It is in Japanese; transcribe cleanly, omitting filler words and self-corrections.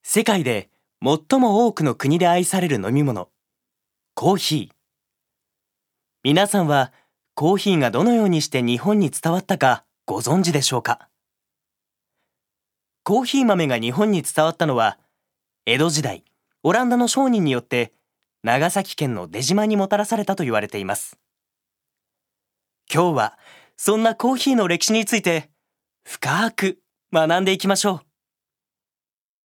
世界で最も多くの国で愛される飲み物、コーヒー。皆さんはコーヒーがどのようにして日本に伝わったかご存知でしょうか？コーヒー豆が日本に伝わったのは、江戸時代、オランダの商人によって長崎県の出島にもたらされたと言われています。今日はそんなコーヒーの歴史について深く学んでいきましょう。